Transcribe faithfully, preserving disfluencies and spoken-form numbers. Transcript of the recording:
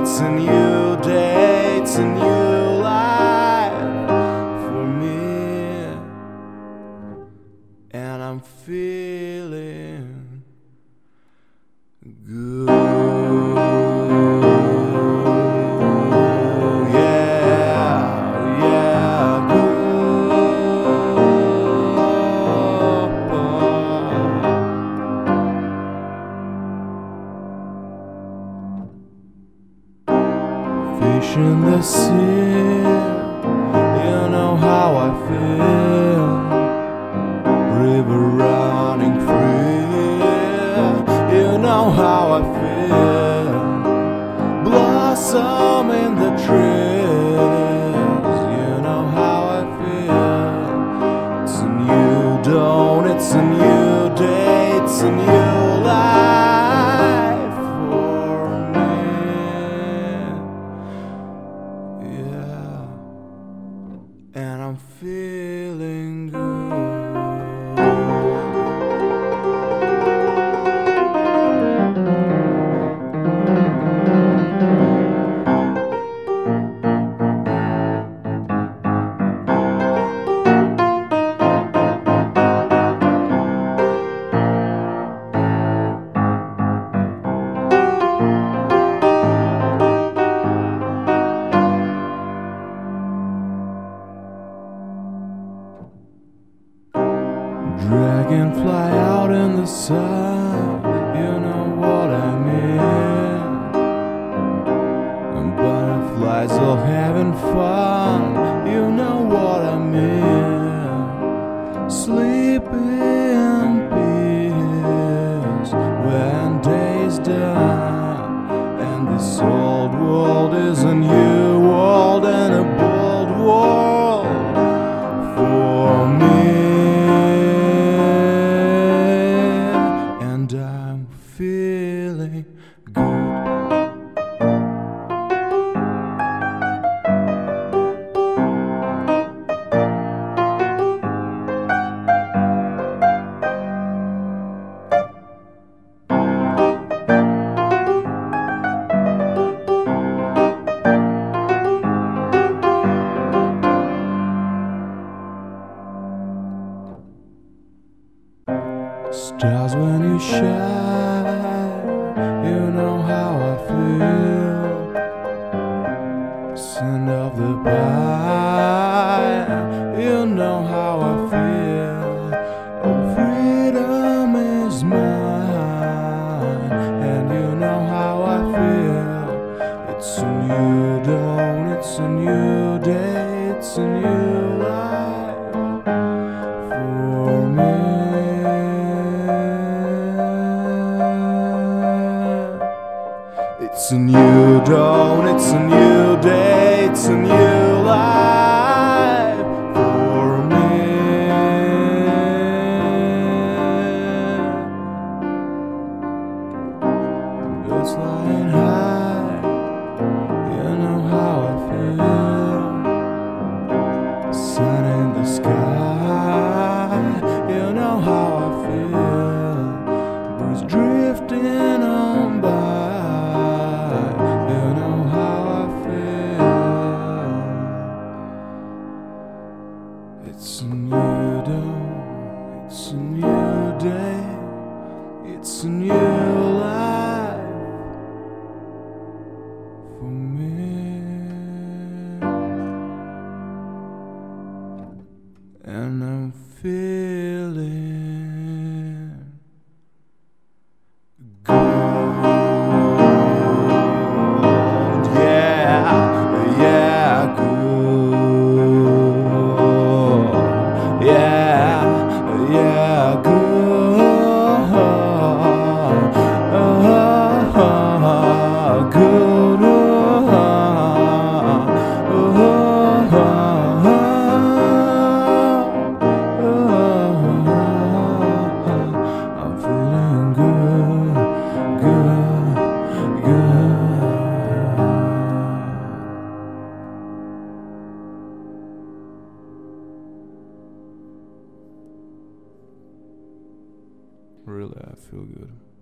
it's a new day, it's a new life for me, and I'm feeling good. Yeah, yeah, good. Fish in the sea, you know how I feel. River running free, you know how I feel. Blossom in the trees, you know how I feel. It's a new dawn, it's a new day, it's a new life for me. Yeah, and I'm feeling good. Dragonfly out in the sun, you know what I mean. And butterflies all having fun, you know what I mean. Sleep in peace when day's done, and this old world is a new world and a bold world for me. I'm feeling good. Stars when you shine, you know how I feel. Scent of the pine, you know how I feel. Oh, freedom is mine, and you know how I feel. It's a new dawn, it's a new day, it's a new life for me. It's a new dawn, it's a new day, it's a new life for me. Birds flying high, you know how I feel. Sun in the sky, you know how I feel. Birds drifting on by, it's a new dawn, it's a new day, it's a new life for me, and I'm feeling good. Yeah, yeah, good. Yeah, yeah, good, uh, good, I'm feeling good, good, good. Really, I feel good.